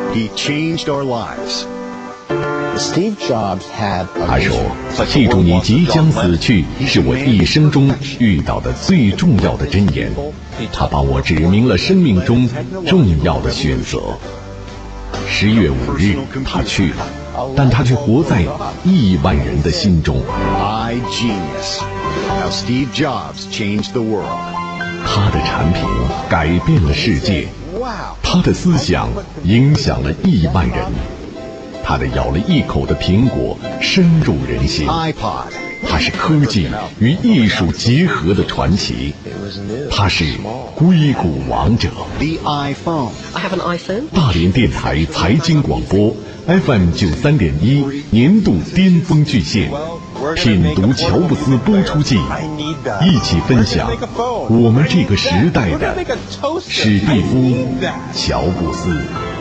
He changed our lives. Steve Jobs had 他说：“记住你即将死去，是我一生中遇到的最重要的箴言。他帮我指明了生命中重要的选择。10月5日，他去了，但他却活在亿万人的心中。 iGenius. How Steve Jobs changed the world. 他的产品改变了世界，他的思想影响了亿万人。”他的咬了一口的苹果深入人心，它是科技与艺术结合的传奇，它是硅谷王者。大连电台财经广播 FM 93.1年度巅峰巨献，品读乔布斯播出季，一起分享我们这个时代的史蒂夫·乔布斯。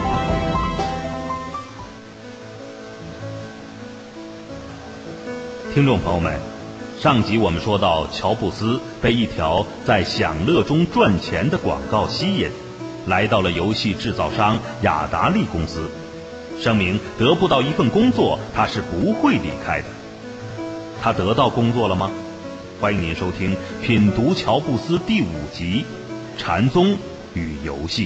听众朋友们，上集我们说到，乔布斯被一条在享乐中赚钱的广告吸引，来到了游戏制造商雅达利公司，声明得不到一份工作他是不会离开的。他得到工作了吗？欢迎您收听品读乔布斯第5集《禅宗与游戏》。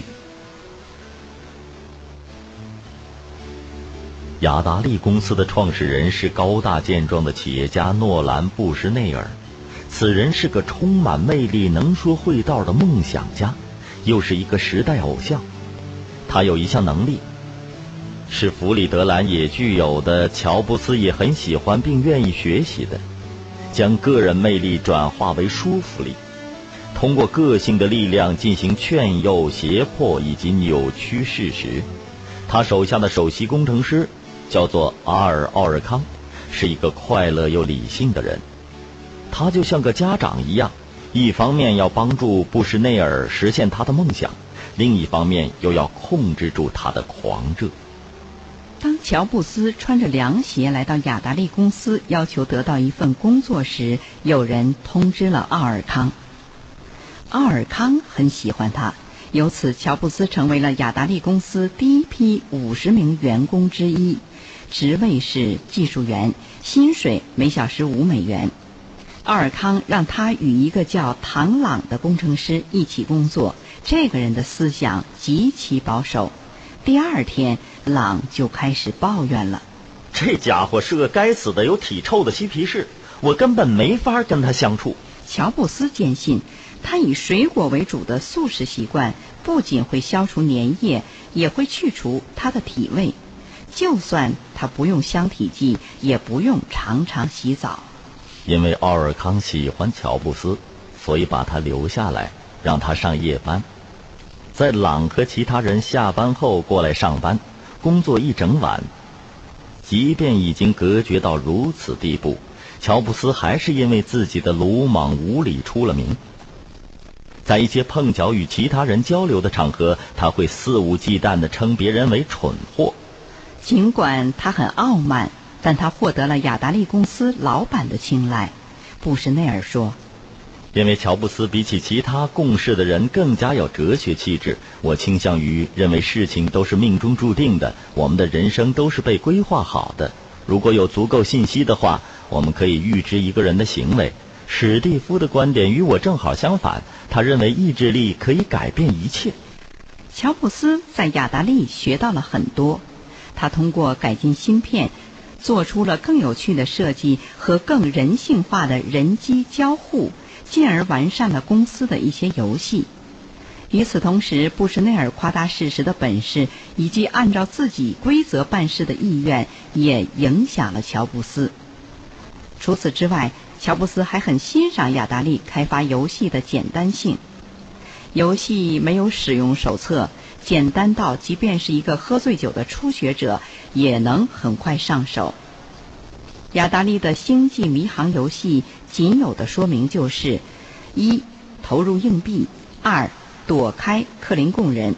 雅达利公司的创始人是高大健壮的企业家诺兰·布什内尔，此人是个充满魅力、能说会道的梦想家，又是一个时代偶像。他有一项能力，是弗里德兰也具有的，乔布斯也很喜欢并愿意学习的，将个人魅力转化为说服力，通过个性的力量进行劝诱、胁迫以及扭曲事实。他手下的首席工程师叫做阿尔·奥尔康，是一个快乐又理性的人。他就像个家长一样，一方面要帮助布什内尔实现他的梦想，另一方面又要控制住他的狂热。 当乔布斯穿着凉鞋来到雅达利公司要求得到一份工作时，有人通知了奥尔康。奥尔康很喜欢他，由此乔布斯成为了雅达利公司第一批50名员工之一，职位是技术员，薪水每小时5美元。奥尔康让他与一个叫唐朗的工程师一起工作，这个人的思想极其保守。第2天，朗就开始抱怨了： 这家伙是个该死的有体臭的嬉皮士，我根本没法跟他相处。 乔布斯坚信，他以水果为主的素食习惯不仅会消除粘液，也会去除他的体味。就算他不用香体剂，也不用常常洗澡。 因为奥尔康喜欢乔布斯，所以把他留下来，让他上夜班。在朗和其他人下班后过来上班，工作一整晚。即便已经隔绝到如此地步，乔布斯还是因为自己的鲁莽无礼出了名。在一些碰巧与其他人交流的场合，他会肆无忌惮地称别人为蠢货。 尽管他很傲慢，但他获得了雅达利公司老板的青睐。布什内尔说： 因为乔布斯比起其他共事的人更加有哲学气质，我倾向于认为事情都是命中注定的，我们的人生都是被规划好的。如果有足够信息的话，我们可以预知一个人的行为。史蒂夫的观点与我正好相反，他认为意志力可以改变一切。 乔布斯在雅达利学到了很多，他通过改进芯片，做出了更有趣的设计和更人性化的人机交互，进而完善了公司的一些游戏。与此同时，布什内尔夸大事实的本事以及按照自己规则办事的意愿也影响了乔布斯。除此之外，乔布斯还很欣赏雅达利开发游戏的简单性。游戏没有使用手册，简单到即便是一个喝醉酒的初学者也能很快上手。雅达利的星际迷航游戏仅有的说明就是：1. 投入硬币；2. 躲开克林贡人。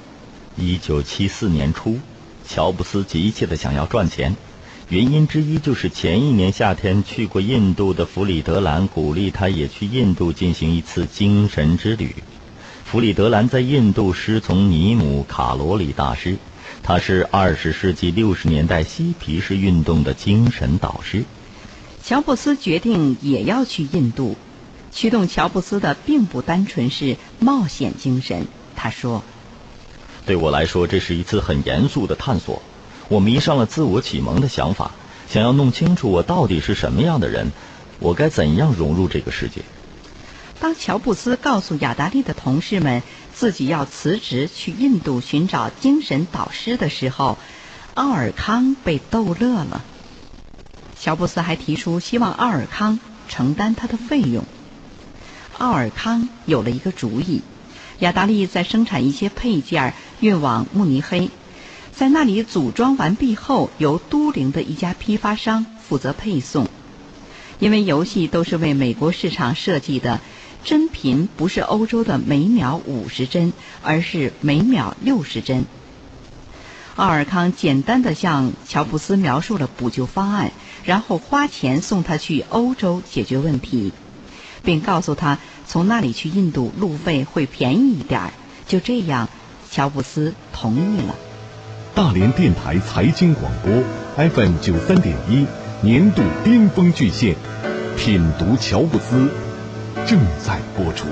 1974年初，乔布斯急切地想要赚钱，原因之一就是前一年夏天去过印度的弗里德兰鼓励他也去印度进行一次精神之旅。弗里德兰在印度师从尼姆·卡罗里大师， 他是20世纪60年代嬉皮士运动的精神导师。 乔布斯决定也要去印度，驱动乔布斯的并不单纯是冒险精神。他说， 对我来说，这是一次很严肃的探索。我迷上了自我启蒙的想法，想要弄清楚我到底是什么样的人，我该怎样融入这个世界。 当乔布斯告诉雅达利的同事们自己要辞职去印度寻找精神导师的时候，奥尔康被逗乐了。乔布斯还提出希望奥尔康承担他的费用。奥尔康有了一个主意，雅达利在生产一些配件运往慕尼黑，在那里组装完毕后，由都灵的一家批发商负责配送。因为游戏都是为美国市场设计的，帧频不是欧洲的每秒50帧，而是每秒60帧。奥尔康简单地向乔布斯描述了补救方案，然后花钱送他去欧洲解决问题，并告诉他从那里去印度路费会便宜一点。就这样，乔布斯同意了。 大连电台财经广播 FM 93.1年度巅峰巨献，品读乔布斯正在播出。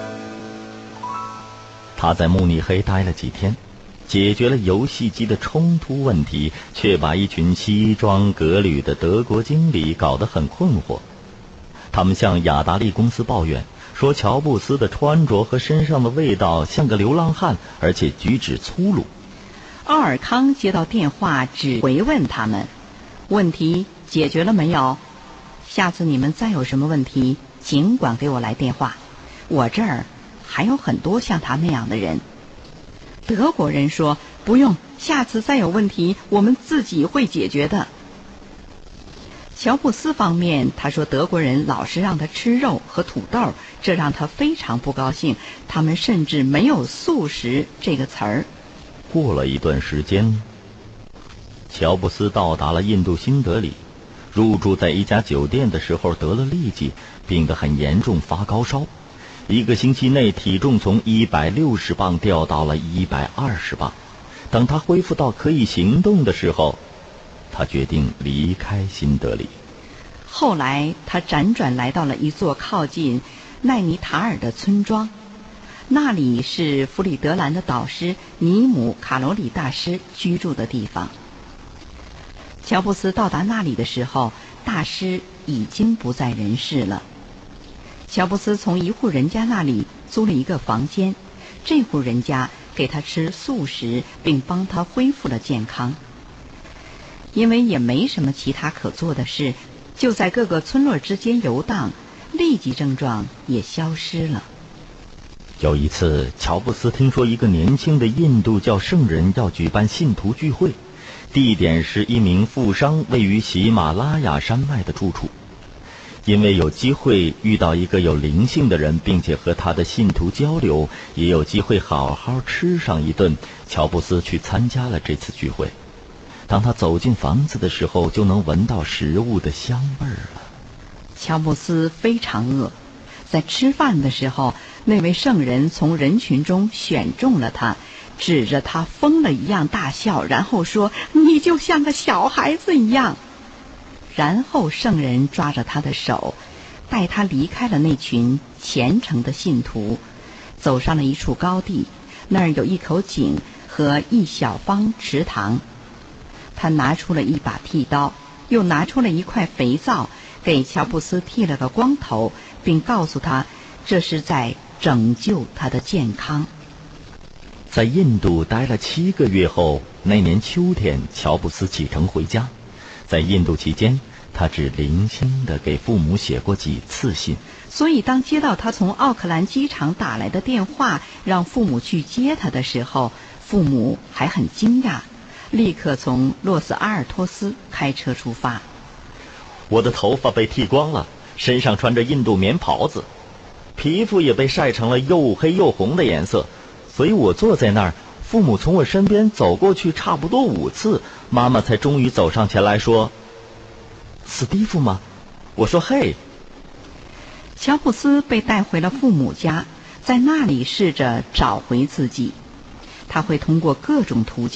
他在慕尼黑待了几天，解决了游戏机的冲突问题，却把一群西装革履的德国经理搞得很困惑。他们向雅达利公司抱怨，说乔布斯的穿着和身上的味道像个流浪汉，而且举止粗鲁。 奥尔康接到电话，只回问他们：问题解决了没有？下次你们再有什么问题，尽管给我来电话，我这儿还有很多像他那样的人。德国人说，不用，下次再有问题我们自己会解决的。乔布斯方面，他说德国人老是让他吃肉和土豆，这让他非常不高兴，他们甚至没有素食这个词儿。 过了一段时间，乔布斯到达了印度新德里，入住在一家酒店的时候得了痢疾，病得很严重，发高烧。1个星期内体重从160磅掉到了120磅。等他恢复到可以行动的时候，他决定离开新德里。 后来他辗转来到了一座靠近奈尼塔尔的村庄，那里是弗里德兰的导师尼姆卡罗里大师居住的地方。乔布斯到达那里的时候，大师已经不在人世了。乔布斯从一户人家那里租了一个房间，这户人家给他吃素食，并帮他恢复了健康。因为也没什么其他可做的事，就在各个村落之间游荡，痢疾症状也消失了。 有一次，乔布斯听说一个年轻的印度教圣人要举办信徒聚会，地点是一名富商位于喜马拉雅山脉的住处。因为有机会遇到一个有灵性的人，并且和他的信徒交流，也有机会好好吃上一顿，乔布斯去参加了这次聚会。当他走进房子的时候，就能闻到食物的香味儿了。 乔布斯非常饿，在吃饭的时候，那位圣人从人群中选中了他，指着他疯了一样大笑，然后说：“你就像个小孩子一样。”然后圣人抓着他的手，带他离开了那群虔诚的信徒，走上了一处高地，那儿有一口井和一小方池塘。他拿出了一把剃刀，又拿出了一块肥皂，给乔布斯剃了个光头，并告诉他这是在拯救他的健康。 在印度待了7个月后，那年秋天，乔布斯启程回家。在印度期间，他只零星地给父母写过几次信， 所以当接到他从奥克兰机场打来的电话，让父母去接他的时候，父母还很惊讶，立刻从洛斯阿尔托斯开车出发。 我的头发被剃光了，身上穿着印度棉袍子，皮肤也被晒成了又黑又红的颜色，所以我坐在那儿，父母从我身边走过去差不多5次，妈妈才终于走上前来说：“史蒂夫吗？”我说：“嘿。” 乔布斯被带回了父母家，在那里试着找回自己。他会通过各种途径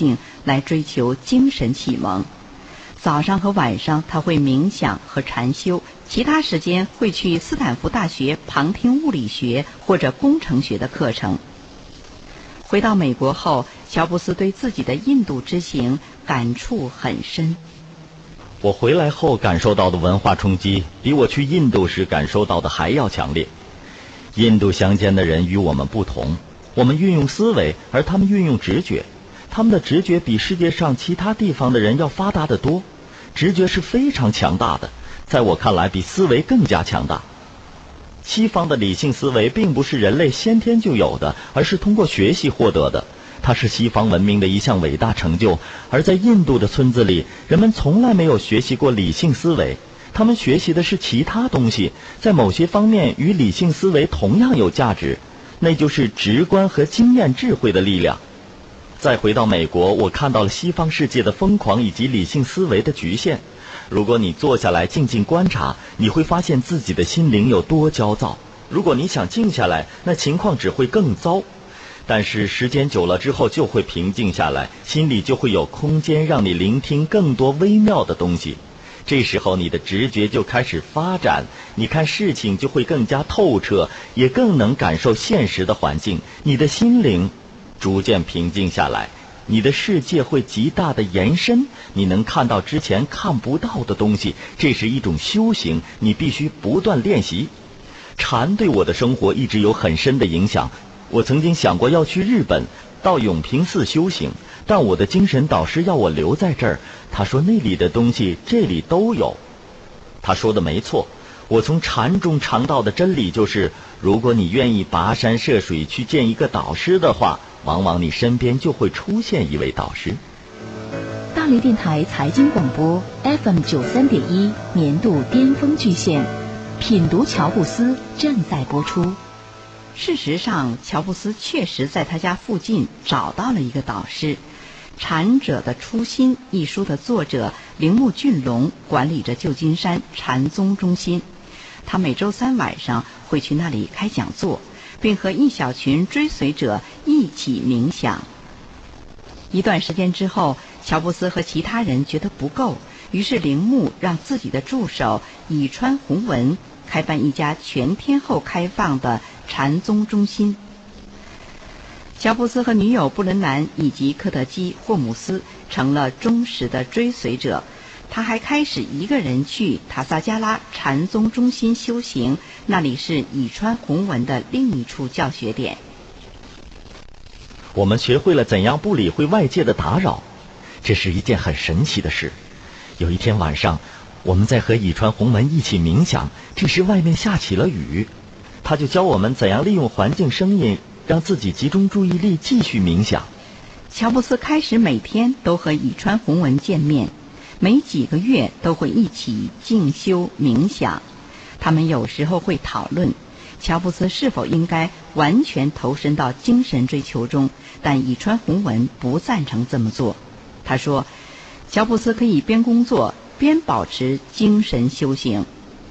来追求精神启蒙。早上和晚上他会冥想和禅修，其他时间会去斯坦福大学旁听物理学或者工程学的课程。回到美国后，乔布斯对自己的印度之行感触很深。 我回来后感受到的文化冲击，比我去印度时感受到的还要强烈。印度乡间的人与我们不同，我们运用思维，而他们运用直觉。他们的直觉比世界上其他地方的人要发达得多，直觉是非常强大的，在我看来比思维更加强大。西方的理性思维并不是人类先天就有的，而是通过学习获得的，它是西方文明的一项伟大成就。而在印度的村子里，人们从来没有学习过理性思维，他们学习的是其他东西，在某些方面与理性思维同样有价值，那就是直观和经验智慧的力量。再回到美国，我看到了西方世界的疯狂以及理性思维的局限。如果你坐下来静静观察，你会发现自己的心灵有多焦躁。如果你想静下来，那情况只会更糟。但是时间久了之后就会平静下来，心里就会有空间让你聆听更多微妙的东西。这时候你的直觉就开始发展，你看事情就会更加透彻，也更能感受现实的环境。你的心灵逐渐平静下来，你的世界会极大的延伸，你能看到之前看不到的东西。这是一种修行，你必须不断练习。禅对我的生活一直有很深的影响。我曾经想过要去日本，到永平寺修行，但我的精神导师要我留在这儿，他说那里的东西这里都有。他说的没错，我从禅中尝到的真理就是，如果你愿意跋山涉水去见一个导师的话，往往你身边就会出现一位导师。 大雷电台财经广播 FM 93.1年度巅峰巨献，品读乔布斯正在播出。 事实上，乔布斯确实在他家附近找到了一个导师。《禅者的初心》一书的作者铃木俊龙管理着旧金山禅宗中心，他每周三晚上会去那里开讲座，并和一小群追随者一起冥想。一段时间之后，乔布斯和其他人觉得不够，于是铃木让自己的助手以川弘文开办一家全天候开放的禅宗中心。乔布斯和女友布伦南以及科德基·霍姆斯成了忠实的追随者。他还开始一个人去塔萨加拉禅宗中心修行，那里是以川弘文的另一处教学点。 我们学会了怎样不理会外界的打扰，这是一件很神奇的事。有一天晚上，我们在和以川弘文一起冥想，这时外面下起了雨，他就教我们怎样利用环境声音让自己集中注意力继续冥想。 乔布斯开始每天都和以川弘文见面，每几个月都会一起静修冥想。他们有时候会讨论乔布斯是否应该完全投身到精神追求中，但以川弘文不赞成这么做。他说，乔布斯可以边工作边保持精神修行。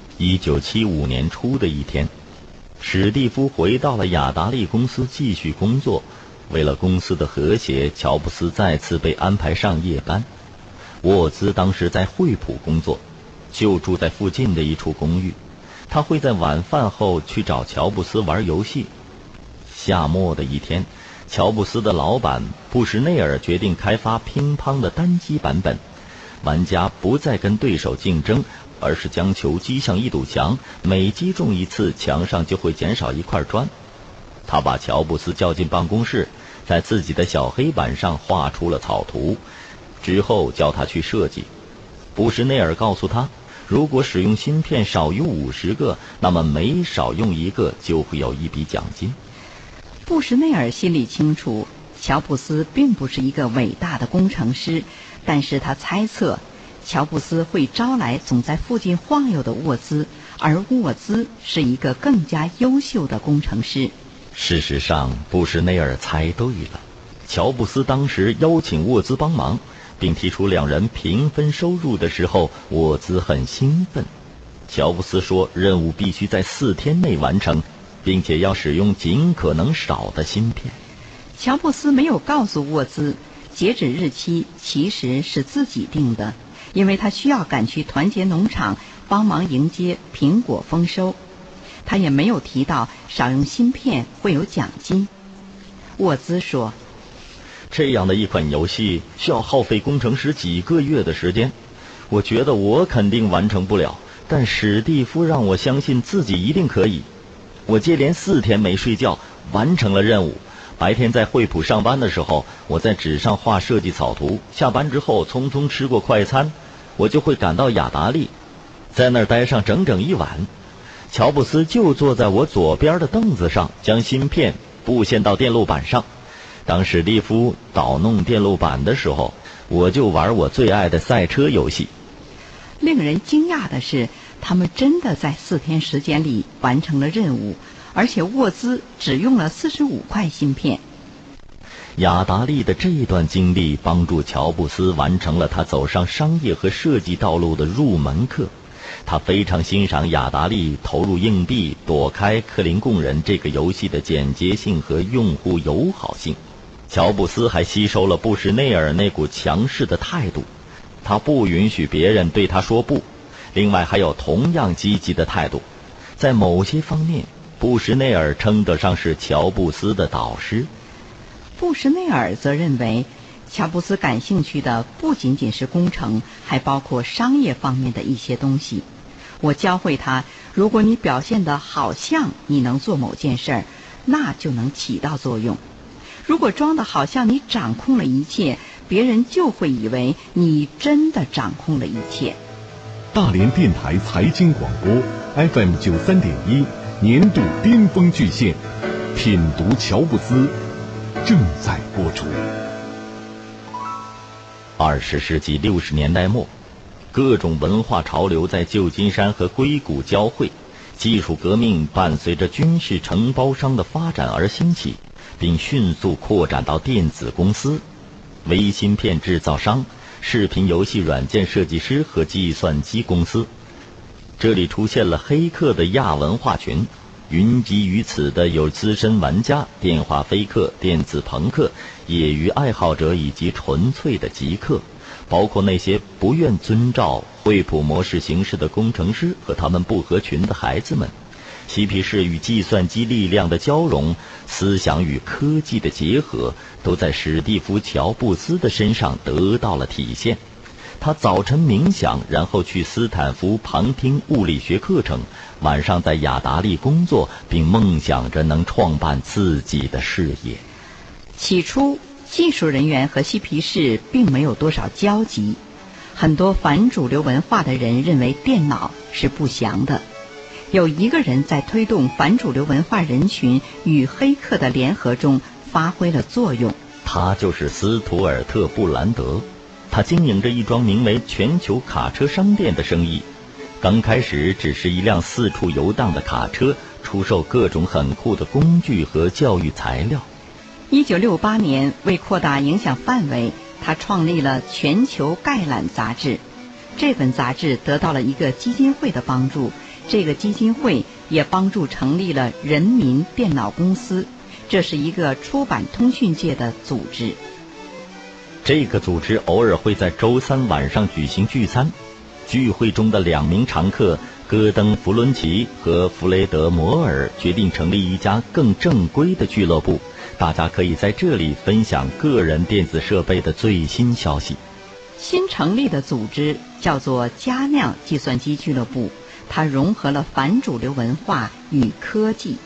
1975年初的一天，史蒂夫回到了雅达利公司继续工作。为了公司的和谐，乔布斯再次被安排上夜班。沃兹当时在惠普工作，就住在附近的一处公寓。他会在晚饭后去找乔布斯玩游戏。夏末的一天，乔布斯的老板布什内尔决定开发乒乓的单机版本。玩家不再跟对手竞争，而是将球击向一堵墙，每击中一次，墙上就会减少一块砖。他把乔布斯叫进办公室，在自己的小黑板上画出了草图，之后叫他去设计。布什内尔告诉他，如果使用芯片少于50个，那么每少用一个就会有一笔奖金。 布什内尔心里清楚，乔布斯并不是一个伟大的工程师，但是他猜测乔布斯会招来总在附近晃悠的沃兹，而沃兹是一个更加优秀的工程师。 事实上，布什内尔猜对了。乔布斯当时邀请沃兹帮忙，并提出两人平分收入的时候，沃兹很兴奋。乔布斯说，任务必须在4天内完成，并且要使用尽可能少的芯片。 乔布斯没有告诉沃兹， 截止日期其实是自己定的，因为他需要赶去团结农场帮忙迎接苹果丰收。他也没有提到少用芯片会有奖金。沃兹说， 这样的一款游戏需要耗费工程师几个月的时间，我觉得我肯定完成不了，但史蒂夫让我相信自己一定可以。我接连4天没睡觉，完成了任务。白天在惠普上班的时候，我在纸上画设计草图，下班之后匆匆吃过快餐，我就会赶到雅达利，在那儿待上整整1晚。乔布斯就坐在我左边的凳子上，将芯片布线到电路板上。当史蒂夫捣弄电路板的时候，我就玩我最爱的赛车游戏。 令人惊讶的是，他们真的在4天时间里完成了任务，而且沃兹只用了45块芯片。 雅达利的这段经历帮助乔布斯完成了他走上商业和设计道路的入门课。他非常欣赏雅达利投入硬币躲开克林贡人这个游戏的简洁性和用户友好性。乔布斯还吸收了布什内尔那股强势的态度，他不允许别人对他说不，另外还有同样积极的态度。在某些方面，布什内尔称得上是乔布斯的导师。 布什内尔则认为，乔布斯感兴趣的不仅仅是工程，还包括商业方面的一些东西。我教会他，如果你表现得好像你能做某件事儿，那就能起到作用。如果装得好像你掌控了一切，别人就会以为你真的掌控了一切。 大连电台财经广播 FM 93.1年度巅峰巨献，品读乔布斯正在播出。 20世纪60年代末，各种文化潮流在旧金山和硅谷交汇，技术革命伴随着军事承包商的发展而兴起，并迅速扩展到电子公司、微芯片制造商、视频游戏软件设计师和计算机公司。这里出现了黑客的亚文化群，云集于此的有资深玩家、电话飞客、电子朋克、业余爱好者以及纯粹的极客，包括那些不愿遵照惠普模式行事的工程师和他们不合群的孩子们。嬉皮士与计算机力量的交融，思想与科技的结合，都在史蒂夫·乔布斯的身上得到了体现。他早晨冥想，然后去斯坦福旁听物理学课程，晚上在雅达利工作，并梦想着能创办自己的事业。 起初，技术人员和嬉皮士并没有多少交集。很多反主流文化的人认为电脑是不祥的。有一个人在推动反主流文化人群与黑客的联合中发挥了作用， 他就是斯图尔特·布兰德。他经营着一桩名为全球卡车商店的生意。刚开始只是一辆四处游荡的卡车，出售各种很酷的工具和教育材料。 1968年，为扩大影响范围，他创立了全球概览杂志。这本杂志得到了一个基金会的帮助，这个基金会也帮助成立了人民电脑公司，这是一个出版通讯界的组织。 这个组织偶尔会在周3晚上举行聚餐，聚会中的2名常客戈登·弗伦奇和弗雷德·摩尔决定成立一家更正规的俱乐部，大家可以在这里分享个人电子设备的最新消息。 新成立的组织叫做佳酿计算机俱乐部，它融合了反主流文化与科技。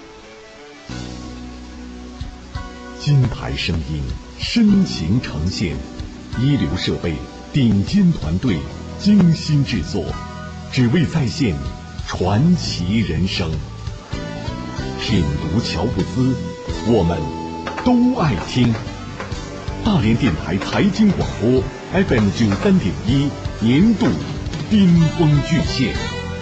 金牌声音深情呈现，一流设备，顶尖团队，精心制作，只为再现传奇人生。品读乔布斯，我们都爱听。大连电台财经广播 FM 93.1年度巅峰巨献。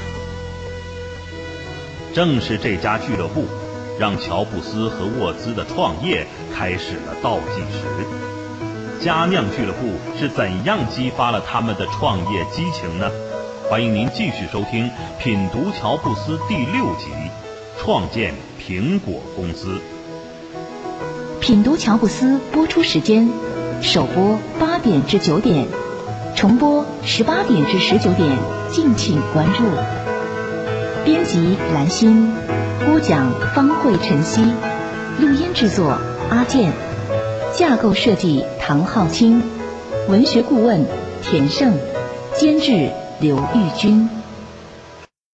正是这家俱乐部，让乔布斯和沃兹的创业开始了倒计时。佳酿俱乐部是怎样激发了他们的创业激情呢？欢迎您继续收听《品读乔布斯》第6集，创建苹果公司。 品读乔布斯播出时间首播8点至9点，重播18点至19点，敬请关注。编辑兰心，播讲方慧、晨曦，录音制作阿健，架构设计唐浩清，文学顾问田胜，监制刘玉君。